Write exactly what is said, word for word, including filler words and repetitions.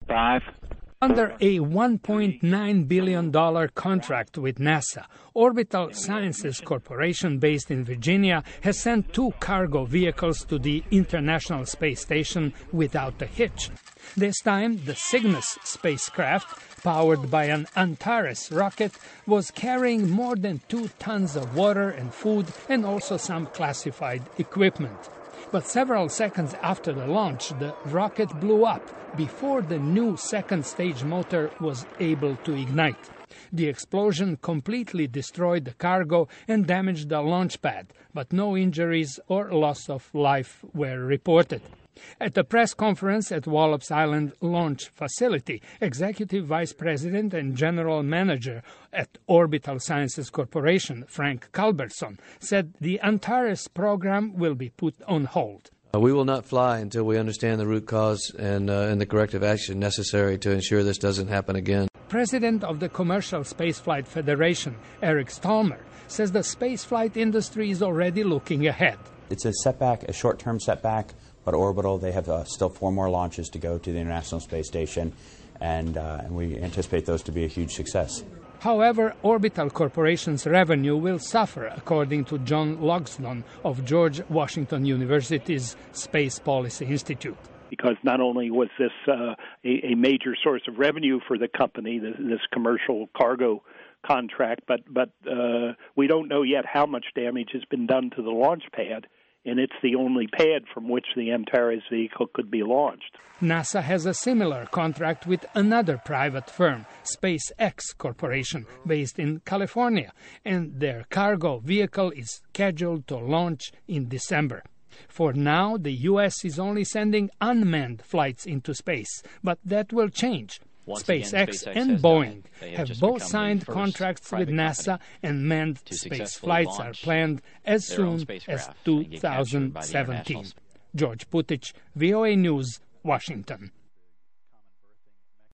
Five. Under a one point nine billion dollars contract with NASA, Orbital Sciences Corporation, based in Virginia, has sent two cargo vehicles to the International Space Station without a hitch. This time, the Cygnus spacecraft, powered by an Antares rocket, was carrying more than two tons of water and food and also some classified equipment. But several seconds after the launch, the rocket blew up before the new second stage motor was able to ignite. The explosion completely destroyed the cargo and damaged the launch pad, but no injuries or loss of life were reported. At a press conference at Wallops Island Launch Facility, Executive Vice President and General Manager at Orbital Sciences Corporation, Frank Culbertson, said the Antares program will be put on hold. Uh, we will not fly until we understand the root cause and, uh, and the corrective action necessary to ensure this doesn't happen again. President of the Commercial Spaceflight Federation, Eric Stallmer, says the spaceflight industry is already looking ahead. It's a setback, a short-term setback, but Orbital, they have uh, still four more launches to go to the International Space Station, and, uh, and we anticipate those to be a huge success. However, Orbital Corporation's revenue will suffer, according to John Logsdon of George Washington University's Space Policy Institute. Because not only was this uh, a, a major source of revenue for the company, this, this commercial cargo contract, but, but uh, we don't know yet how much damage has been done to the launch pad, and it's the only pad from which the Antares vehicle could be launched. NASA has a similar contract with another private firm, SpaceX Corporation, based in California, and their cargo vehicle is scheduled to launch in December. For now, the U S is only sending unmanned flights into space, but that will change. Once SpaceX, again, SpaceX and Boeing have, have both signed contracts with NASA, and manned space flights are planned as soon as two thousand seventeen. George Putich, V O A News, Washington.